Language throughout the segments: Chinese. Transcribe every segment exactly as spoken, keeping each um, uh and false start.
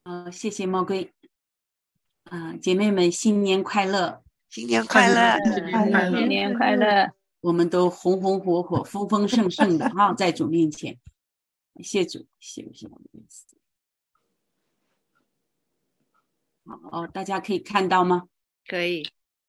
呃，谢谢猫龟。啊、呃，姐妹们，新年快乐！ 新年快乐！ 新年快乐！ 我们都红红火火、丰丰盛盛的哈，在主面前，谢主，谢谢我们的主。好，大家可以看到吗？ 可以。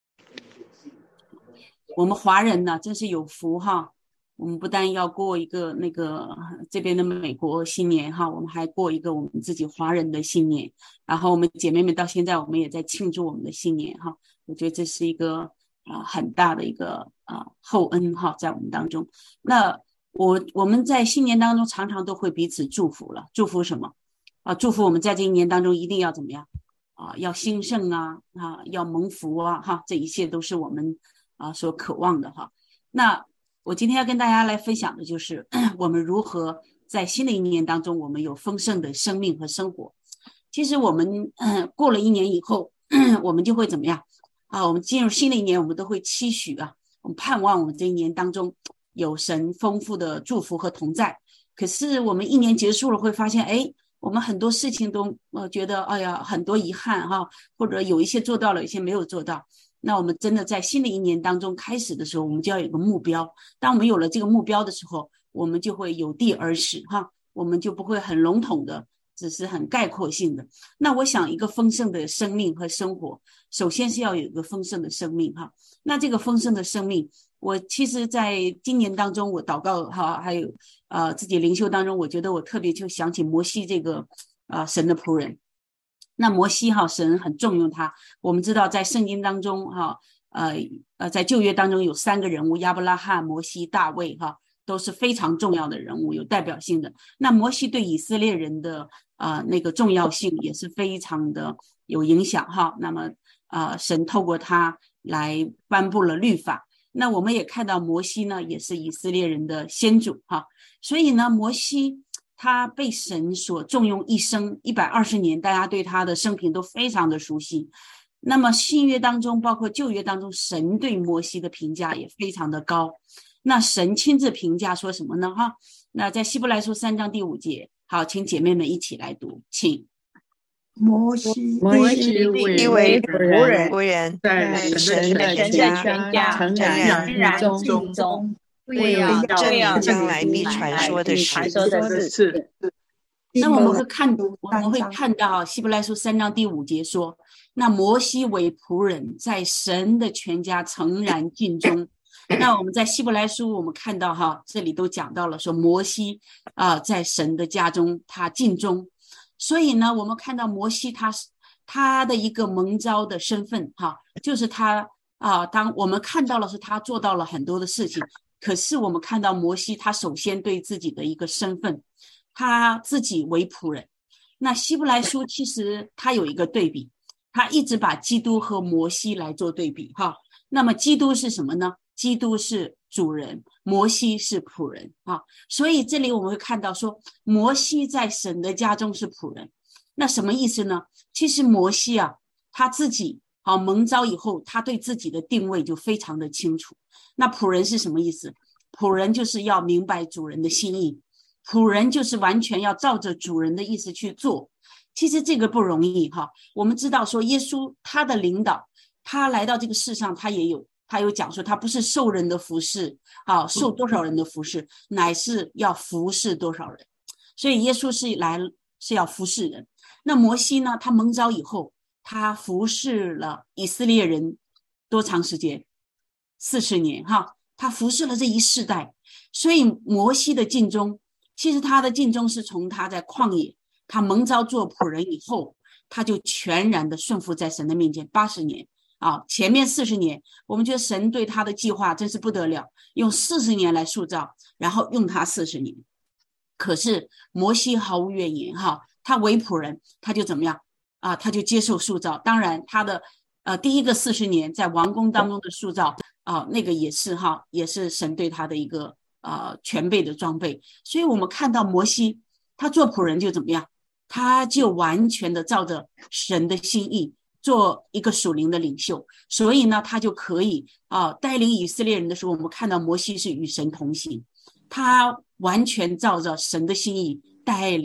我们华人呢，真是有福哈！我们不但要过一个那个这边的美国新年哈，我们还过一个我们自己华人的新年。然后我们姐妹们到现在，我们也在庆祝我们的新年哈。我觉得这是一个啊、呃、很大的一个啊、呃、厚恩哈，在我们当中。那我我们在新年当中常常都会彼此祝福了，祝福什么啊？祝福我们在这一年当中一定要怎么样啊？要兴盛啊啊，要蒙福啊哈，这一切都是我们啊所渴望的哈。那我今天要跟大家来分享的就是我们如何在新的一年当中，我们有丰盛的生命和生活。其实我们、呃、过了一年以后，我们就会怎么样啊？我们进入新的一年，我们都会期许啊，我们盼望我们这一年当中有神丰富的祝福和同在。可是我们一年结束了，会发现，哎，我们很多事情都呃觉得，哎呀，很多遗憾哈，或者有一些做到了，有些没有做到。那我们真的在新的一年当中开始的时候，我们就要有个目标。当我们有了这个目标的时候，我们就会有的而始哈，我们就不会很笼统的，只是很概括性的。那我想一个丰盛的生命和生活，首先是要有一个丰盛的生命哈。那这个丰盛的生命，我其实在今年当中，我祷告哈，还有呃自己灵修当中，我觉得我特别就想起摩西这个呃神的仆人。那摩西哈，神很重用他。我们知道在圣经当中哈，呃呃，在旧约当中有三个人物，亚伯拉罕、摩西、大卫哈，都是非常重要的人物，有代表性的。那摩西对以色列人的呃那个重要性也是非常的有影响哈。那么呃，神透过他来颁布了律法。那我们也看到摩西呢，也是以色列人的先祖哈。所以呢，摩西他被神所重用一生一百二十年，大家对他的生平都非常的熟悉。那么新约当中包括旧约当中，神对摩西的评价也非常的高。那神亲自评价说什么呢哈？那在希伯来书三章第五节，好，请姐妹们一起来读，请。 摩西摩西立为仆人，仆人在神的全家诚然尽忠，为要证明将来必传说的事。 那我们会看，我们会看到希伯来书三章第五节说，那摩西为仆人，在神的全家诚然尽忠。那我们在希伯来书我们看到哈，这里都讲到了说摩西啊、呃，在神的家中他尽忠。所以呢，我们看到摩西他他的一个蒙召的身份哈，就是他啊、呃，当我们看到了是他做到了很多的事情。可是我们看到摩西他首先对自己的一个身份，他自己为仆人。那希伯来书其实他有一个对比，他一直把基督和摩西来做对比哈。那么基督是什么呢？基督是主人，摩西是仆人啊。所以这里我们会看到说，摩西在神的家中是仆人。那什么意思呢？其实摩西啊，他自己好蒙召以后，他对自己的定位就非常的清楚。那仆人是什么意思？仆人就是要明白主人的心意，仆人就是完全要照着主人的意思去做。其实这个不容易哈。我们知道说耶稣他的领导，他来到这个世上，他也有他有讲说，他不是受人的服侍啊，受多少人的服侍，乃是要服侍多少人。所以耶稣是来是要服侍人。那摩西呢，他蒙召以后，他服侍了以色列人多长时间？四十年哈，他服侍了这一世代。所以摩西的尽忠，其实他的尽忠是从他在旷野，他蒙召做仆人以后，他就全然的顺服在神的面前八十年啊。前面四十年，我们觉得神对他的计划真是不得了，用四十年来塑造，然后用他四十年。可是摩西毫无怨言哈，他为仆人，他就怎么样啊？他就接受塑造。当然他的呃第一个四十年在王宫当中的塑造啊，那个也是哈，也是神对他的一个呃全备的装备。所以我们看到摩西他做仆人就怎么样，他就完全的照着神的心意做一个属灵的领袖。所以呢，他就可以啊、呃、带领以色列人的时候，我们看到摩西是与神同行，他完全照着神的心意带领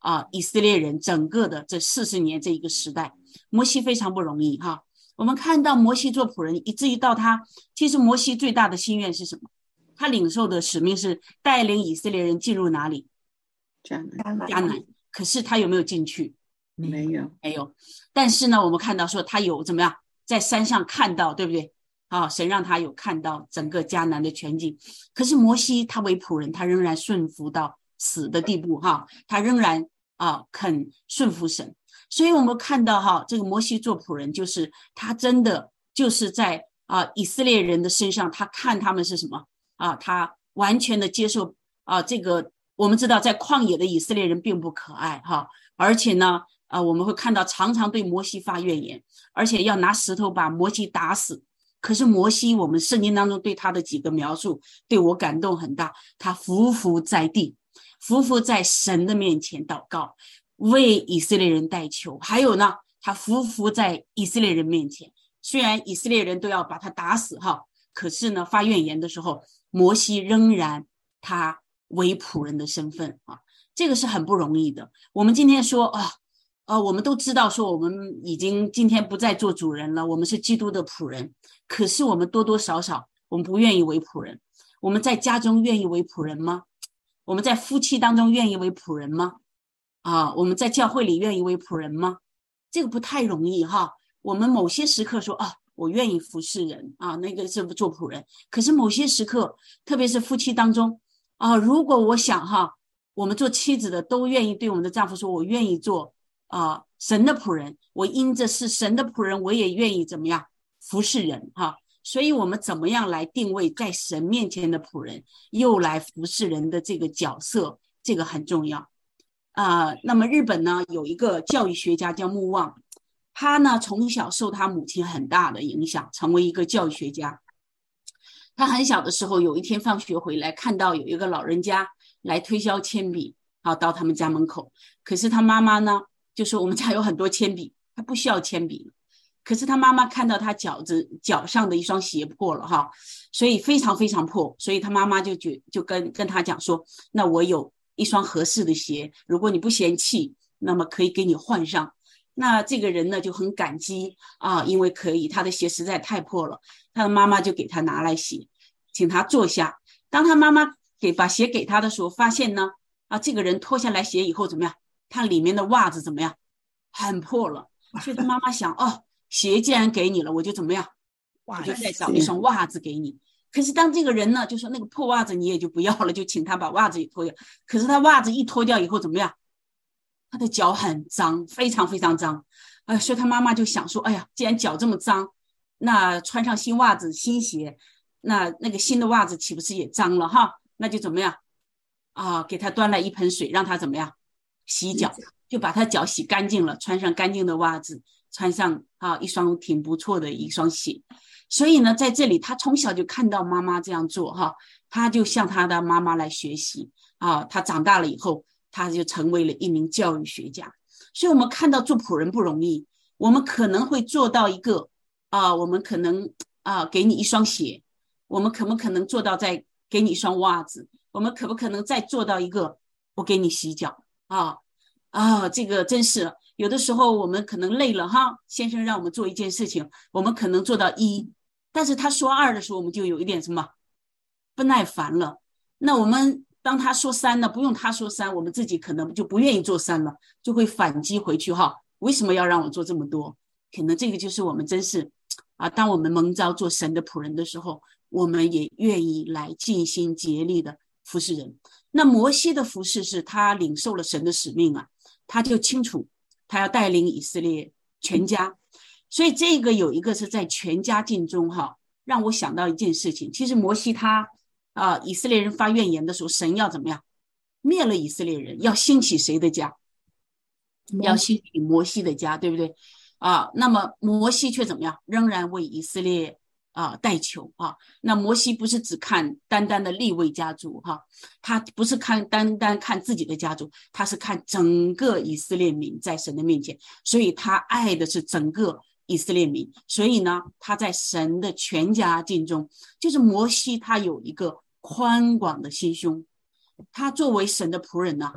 啊以色列人整个的这四十年这一个时代。摩西非常不容易哈，我们看到摩西做仆人，以至于到他，其实摩西最大的心愿是什么？他领受的使命是带领以色列人进入哪里？ 迦南。 迦南。可是他有没有进去？ 没有， 没有。但是呢，我们看到说他有怎么样，在山上看到，对不对？啊，神让他有看到整个迦南的全景。可是摩西他为仆人，他仍然顺服到死的地步哈，他仍然啊肯顺服神。所以我们看到哈，这个摩西做仆人，就是他真的就是在啊以色列人的身上，他看他们是什么啊，他完全的接受啊这个。我们知道在旷野的以色列人并不可爱哈，而且呢啊我们会看到常常对摩西发怨言，而且要拿石头把摩西打死。可是摩西，我们圣经当中对他的几个描述对我感动很大，他匍匐在地，匍匐在神的面前祷告，为以色列人代求。还有呢，他匍匐在以色列人面前，虽然以色列人都要把他打死哈，可是呢发怨言的时候，摩西仍然他为仆人的身份啊，这个是很不容易的。我们今天说啊，呃，我们都知道说我们已经今天不再做主人了，我们是基督的仆人。可是我们多多少少我们不愿意为仆人。我们在家中愿意为仆人吗？我们在夫妻当中愿意为仆人吗？啊，我们在教会里愿意为仆人吗？这个不太容易哈。我们某些时刻说啊，我愿意服侍人啊，那个是做仆人。可是某些时刻，特别是夫妻当中啊，如果我想哈，我们做妻子的都愿意对我们的丈夫说，我愿意做啊神的仆人，我因着是神的仆人，我也愿意怎么样服侍人哈。所以我们怎么样来定位在神面前的仆人，又来服侍人的这个角色，这个很重要啊、呃。那么日本呢有一个教育学家叫木旺，他呢从小受他母亲很大的影响，成为一个教育学家。他很小的时候，有一天放学回来，看到有一个老人家来推销铅笔，好到他们家门口。可是他妈妈呢，就说我们家有很多铅笔，他不需要铅笔。可是他妈妈看到他脚子脚上的一双鞋破了哈，所以非常非常破，所以他妈妈就觉就跟跟他讲说，那我有一双合适的鞋，如果你不嫌弃，那么可以给你换上。那这个人呢就很感激啊，因为可以，他的鞋实在太破了，他的妈妈就给他拿来鞋，请他坐下。当他妈妈给把鞋给他的时候，发现呢啊，这个人脱下来鞋以后怎么样？他里面的袜子怎么样？很破了。所以他妈妈想，哦，鞋既然给你了，我就怎么样？我就再找一双袜子给你。可是当这个人呢，就说那个破袜子你也就不要了，就请他把袜子也脱掉。可是他袜子一脱掉以后怎么样？他的脚很脏，非常非常脏，呃，所以他妈妈就想说，哎呀，既然脚这么脏，那穿上新袜子、新鞋，那那个新的袜子岂不是也脏了哈？那就怎么样啊？给他端来一盆水，让他怎么样洗脚，就把他脚洗干净了，穿上干净的袜子，穿上啊一双挺不错的一双鞋。所以呢，在这里他从小就看到妈妈这样做哈，他就向他的妈妈来学习啊。他长大了以后，他就成为了一名教育学家。所以我们看到做仆人不容易，我们可能会做到一个啊、呃，我们可能啊、呃、给你一双鞋，我们可不可能做到再给你一双袜子，我们可不可能再做到一个我给你洗脚啊啊，这个真是有的时候我们可能累了哈，先生让我们做一件事情，我们可能做到一，但是他说二的时候，我们就有一点什么不耐烦了。那我们当他说三呢，不用他说三，我们自己可能就不愿意做三了，就会反击回去哈。为什么要让我做这么多？可能这个就是我们真是啊，当我们蒙召做神的仆人的时候，我们也愿意来尽心竭力的服侍人。那摩西的服侍是他领受了神的使命啊，他就清楚他要带领以色列全家，所以这个有一个是在全家尽忠哈，让我想到一件事情。其实摩西他啊、呃，以色列人发怨言的时候，神要怎么样灭了以色列人，要兴起谁的家？要兴起摩西的家，对不对啊？那么摩西却怎么样？仍然为以色列啊代求啊。那摩西不是只看单单的利未家族哈，他不是看单单看自己的家族，他是看整个以色列民在神的面前，所以他爱的是整个以色列民。所以呢，他在神的全家尽忠，就是摩西他有一个宽广的心胸，他作为神的仆人呢、啊，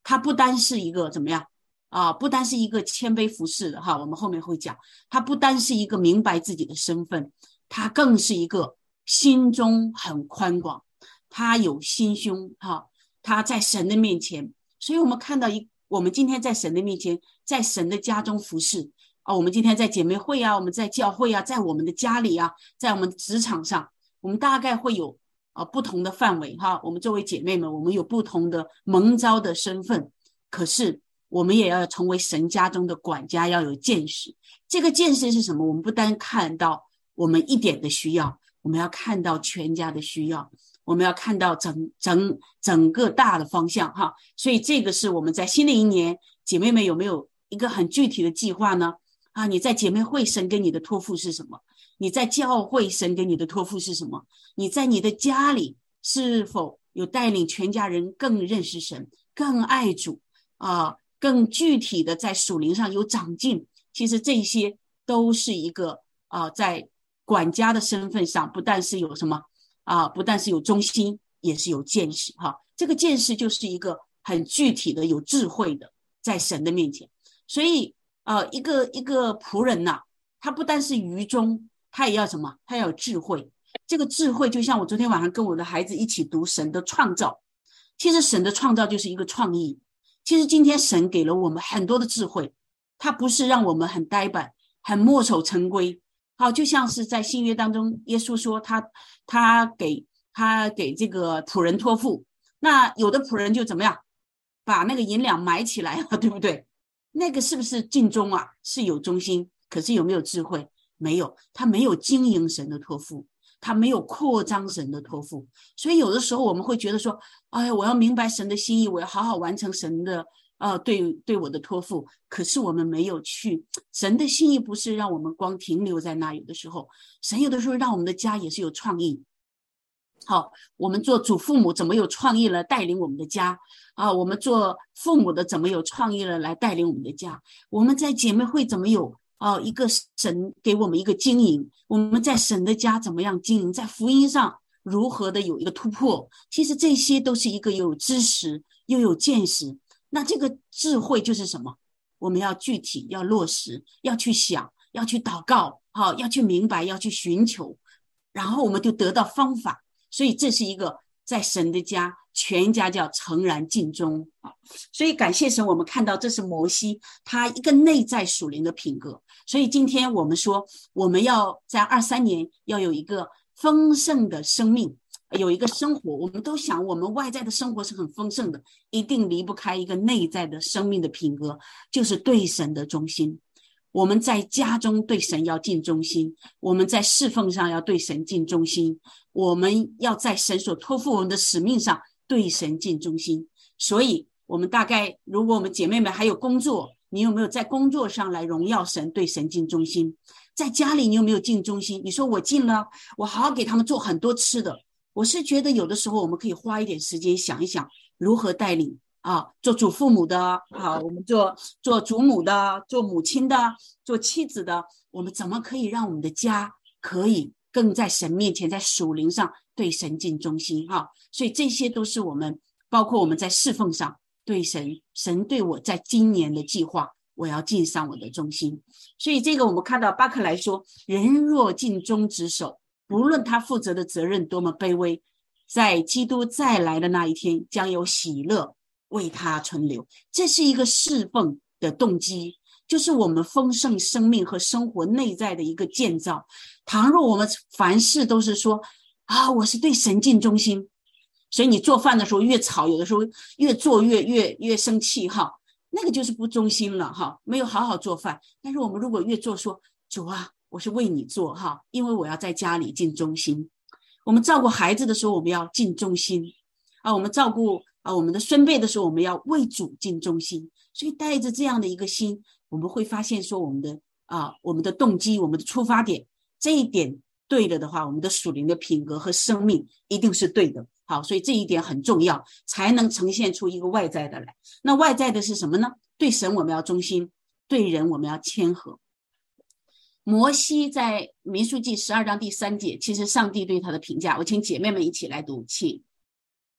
他不单是一个怎么样啊，不单是一个谦卑服侍的哈，我们后面会讲，他不单是一个明白自己的身份，他更是一个心中很宽广，他有心胸哈，他在神的面前，所以我们看到一，我们今天在神的面前，在神的家中服侍啊，我们今天在姐妹会啊，我们在教会啊，在我们的家里啊，在我们的职场上，我们大概会有啊不同的范围哈，我们作为姐妹们，我们有不同的蒙召的身份，可是我们也要成为神家中的管家，要有见识。这个见识是什么？我们不单看到我们一点的需要，我们要看到全家的需要，我们要看到整整整个大的方向哈。所以这个是我们在新的一年，姐妹们有没有一个很具体的计划呢？啊，你在姐妹会神给你的托付是什么？你在教会神给你的托付是什么？你在你的家里是否有带领全家人更认识神，更爱主啊，更具体的在属灵上有长进？其实这些都是一个啊，在管家的身份上，不但是有什么啊，不但是有忠心，也是有见识哈。这个见识就是一个很具体的、有智慧的，在神的面前。所以呃，一个一个仆人呐、啊，他不单是愚忠，他也要什么？他要有智慧。这个智慧就像我昨天晚上跟我的孩子一起读神的创造，其实神的创造就是一个创意。其实今天神给了我们很多的智慧，他不是让我们很呆板、很墨守成规。好，就像是在新约当中，耶稣说他他给他给这个仆人托付，那有的仆人就怎么样，把那个银两埋起来了，对不对？那个是不是尽忠啊？是有忠心，可是有没有智慧？没有，他没有经营神的托付，他没有扩张神的托付。所以有的时候我们会觉得说，哎呀，我要明白神的心意，我要好好完成神的呃对对我的托付。可是我们没有去，神的心意不是让我们光停留在那，有的时候神有的时候让我们的家也是有创意。好，我们做祖父母怎么有创意了带领我们的家啊？我们做父母的怎么有创意了来带领我们的家？我们在姐妹会怎么有啊一个神给我们一个经营？我们在神的家怎么样经营？在福音上如何的有一个突破？其实这些都是一个有知识又有见识。那这个智慧就是什么？我们要具体要落实，要去想，要去祷告，好，要去明白，要去寻求，然后我们就得到方法。所以这是一个在神的家，全家叫诚然尽忠。所以感谢神，我们看到这是摩西他一个内在属灵的品格。所以今天我们说，我们要在二三年要有一个丰盛的生命，有一个生活，我们都想我们外在的生活是很丰盛的，一定离不开一个内在的生命的品格，就是对神的忠心。我们在家中对神要尽忠心，我们在侍奉上要对神尽忠心，我们要在神所托付我们的使命上对神尽忠心。所以我们大概，如果我们姐妹们还有工作，你有没有在工作上来荣耀神，对神尽忠心？在家里你有没有尽忠心？你说我尽了，我好好给他们做很多吃的。我是觉得有的时候我们可以花一点时间想一想如何带领啊，做祖父母的啊，我们做做祖母的，做母亲的，做妻子的，我们怎么可以让我们的家可以更在神面前，在属灵上对神尽忠心哈？所以这些都是我们，包括我们在侍奉上对神，神对我在今年的计划，我要尽上我的忠心。所以这个我们看到巴克来说，人若尽忠职守，不论他负责的责任多么卑微，在基督再来的那一天，将有喜乐为他存留。这是一个侍奉的动机，就是我们丰盛生命和生活内在的一个建造。倘若我们凡事都是说啊，我是对神尽忠心，所以你做饭的时候越吵，有的时候越做越越越生气哈，那个就是不忠心了哈，没有好好做饭。但是我们如果越做说，主啊，我是为你做哈，因为我要在家里尽忠心。我们照顾孩子的时候，我们要尽忠心啊；我们照顾啊我们的孙辈的时候，我们要为主尽忠心。所以带着这样的一个心，我们会发现说，我们的啊我们的动机，我们的出发点，这一点对了的话，我们的属灵的品格和生命一定是对的。好，所以这一点很重要，才能呈现出一个外在的来。那外在的是什么呢？对神我们要忠心，对人我们要谦和。摩西在民数记十二章第三节，其实上帝对他的评价，我请姐妹们一起来读，请。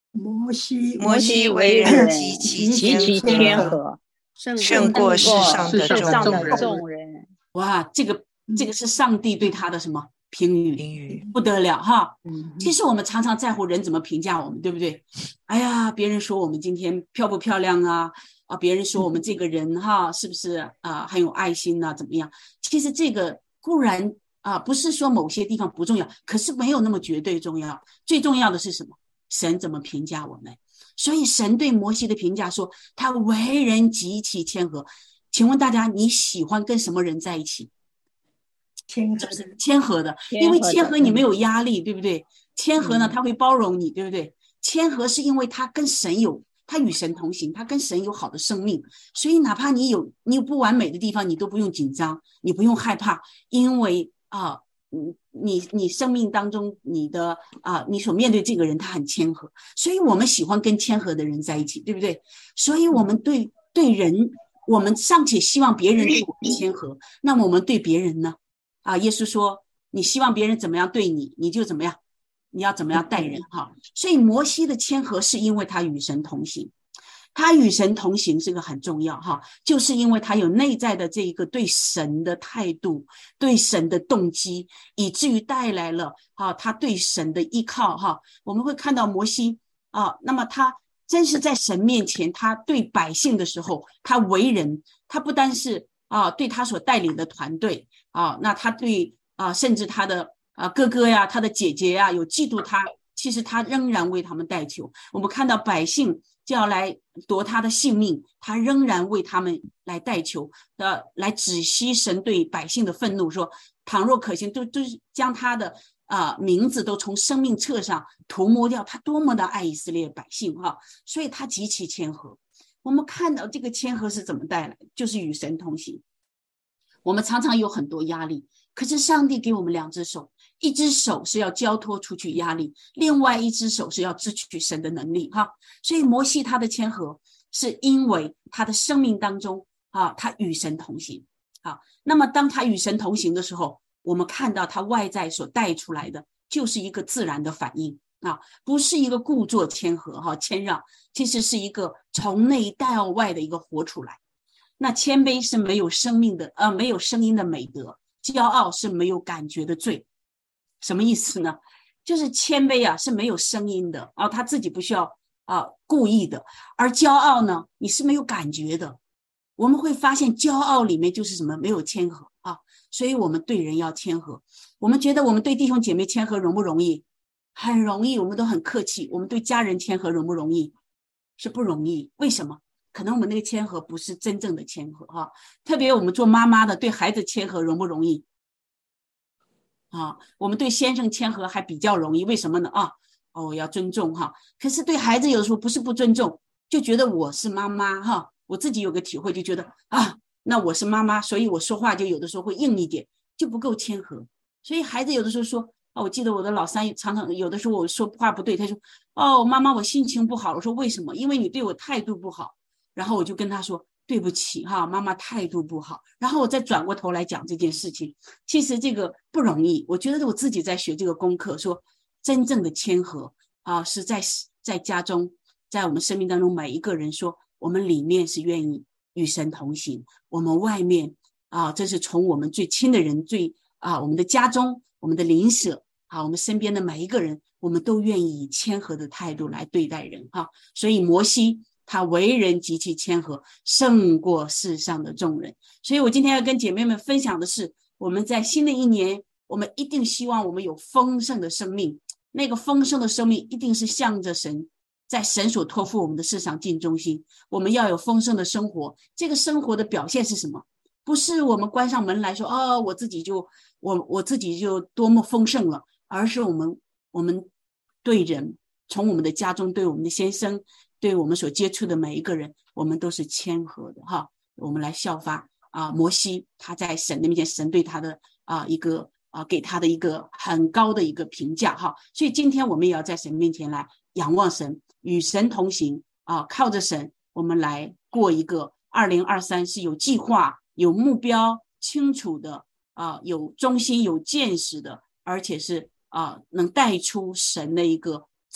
摩西摩西为人极其谦和，胜过世上的众人。 哇，这个这个是上帝对他的什么评语？不得了哈！其实我们常常在乎人怎么评价我们，对不对？哎呀，别人说我们今天漂不漂亮啊？啊，别人说我们这个人哈，是不是啊很有爱心啊？怎么样？其实这个固然啊不是说某些地方不重要，可是没有那么绝对重要。最重要的是什么？神怎么评价我们？所以神对摩西的评价说，他为人极其谦和。请问大家，你喜欢跟什么人在一起？ 谦和的，谦和的，因为谦和你没有压力，对不对？谦和呢，他会包容你，对不对？谦和是因为他跟神有，他与神同行，他跟神有好的生命，所以哪怕你有你有不完美的地方，你都不用紧张，你不用害怕，因为啊，你你生命当中你的啊，你所面对这个人他很谦和，所以我们喜欢跟谦和的人在一起，对不对？所以我们对对人，我们尚且希望别人对我们谦和，那么我们对别人呢？啊，耶稣说，你希望别人怎么样对你，你就怎么样，你要怎么样待人哈。所以摩西的谦和是因为他与神同行，他与神同行是个很重要哈，就是因为他有内在的这个对神的态度，对神的动机，以至于带来了啊他对神的依靠哈。我们会看到摩西啊，那么他真是在神面前，他对百姓的时候，他为人，他不单是啊对他所带领的团队。啊，那他对啊，甚至他的啊哥哥呀，他的姐姐呀，有嫉妒他，其实他仍然为他们代求。我们看到百姓就要来夺他的性命，他仍然为他们来代求，呃，来止息神对百姓的愤怒，说倘若可行，就就是将他的啊、呃、名字都从生命册上涂抹掉。他多么的爱以色列百姓哈、啊，所以他极其谦和。我们看到这个谦和是怎么带来的，就是与神同行。我们常常有很多压力，可是上帝给我们两只手，一只手是要交托出去压力，另外一只手是要支取神的能力哈。所以摩西他的谦和是因为他的生命当中啊，他与神同行啊。那么当他与神同行的时候，我们看到他外在所带出来的就是一个自然的反应啊，不是一个故作谦和哈谦让，其实是一个从内到外的一个活出来。那谦卑是没有生命的呃，没有声音的美德，骄傲是没有感觉的罪。什么意思呢？就是谦卑啊是没有声音的啊，他自己不需要啊故意的，而骄傲呢，你是没有感觉的。我们会发现骄傲里面就是什么？没有谦和啊，所以我们对人要谦和。我们觉得我们对弟兄姐妹谦和容不容易？很容易，我们都很客气。我们对家人谦和容不容易？是不容易。为什么？可能我们那个谦和不是真正的谦和哈，特别我们做妈妈的对孩子谦和容不容易啊？我们对先生谦和还比较容易，为什么呢？啊，哦，要尊重哈。可是对孩子有时候不是不尊重，就觉得我是妈妈哈，我自己有个体会，就觉得啊，那我是妈妈，所以我说话就有的时候会硬一点，就不够谦和。所以孩子有的时候说啊，我记得我的老三常常有的时候我说话不对，他说哦，妈妈我心情不好。我说为什么？因为你对我态度不好。然后我就跟他说对不起哈，妈妈态度不好。然后我再转过头来讲这件事情，其实这个不容易。我觉得我自己在学这个功课，说真正的谦和啊，是在在家中，在我们生命当中每一个人说，我们里面是愿意与神同行，我们外面啊，这是从我们最亲的人最啊，我们的家中，我们的邻舍啊，我们身边的每一个人，我们都愿意以谦和的态度来对待人哈。所以摩西他为人极其谦和，胜过世上的众人。所以我今天要跟姐妹们分享的是，我们在新的一年，我们一定希望我们有丰盛的生命。那个丰盛的生命一定是向着神，在神所托付我们的事上尽忠心。我们要有丰盛的生活，这个生活的表现是什么？不是我们关上门来说哦，我自己就我我自己就多么丰盛了，而是我们我们对人，从我们的家中，对我们的先生，对我们所接触的每一个人，我们都是谦和的哈。我们来效法啊，摩西他在神的面前，神对他的啊一个啊给他的一个很高的一个评价哈。所以今天我们也要在神面前来仰望神，与神同行啊，靠着神，我们来过一个二零二三是有计划、有目标、清楚的啊，有中心、有见识的，而且是啊能带出神的一个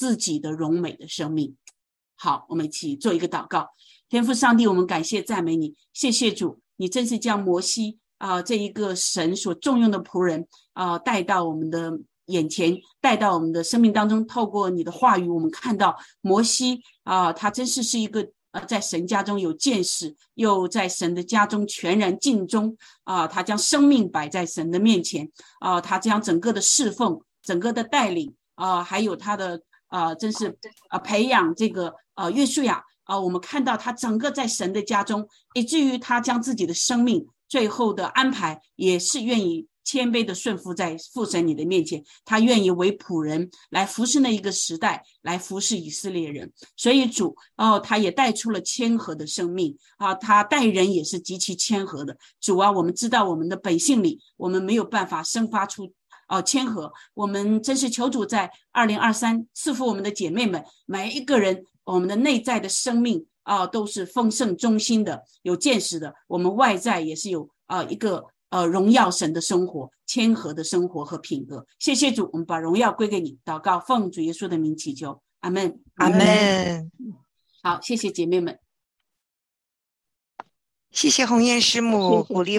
自己的荣美的生命。好，我们一起做一个祷告。天父上帝，我们感谢赞美你，谢谢主，你真是将摩西啊、呃、这一个神所重用的仆人啊、呃、带到我们的眼前，带到我们的生命当中。透过你的话语，我们看到摩西啊、呃、他真是是一个呃在神家中有见识，又在神的家中全然尽忠啊、呃、他将生命摆在神的面前啊、呃、他将整个的侍奉，整个的带领啊、呃、还有他的啊、呃、真是啊、呃、培养这个呃约书亚啊、呃、我们看到他整个在神的家中，以至于他将自己的生命最后的安排也是愿意谦卑的顺服在父神你的面前，他愿意为仆人来服侍那一个时代，来服侍以色列人。所以主哦，他也带出了谦和的生命啊，他待人也是极其谦和的。主啊，我们知道我们的本性里我们没有办法生发出哦、呃，谦和，我们真是求主在二零二三赐福我们的姐妹们，每一个人我们的内在的生命啊、呃，都是丰盛忠心的，有见识的，我们外在也是有啊、呃、一个呃荣耀神的生活，谦和的生活和品格。谢谢主，我们把荣耀归给你，祷告奉主耶稣的名祈求，阿们， 阿们。 好，谢谢姐妹们， 谢谢鸿雁师母鼓励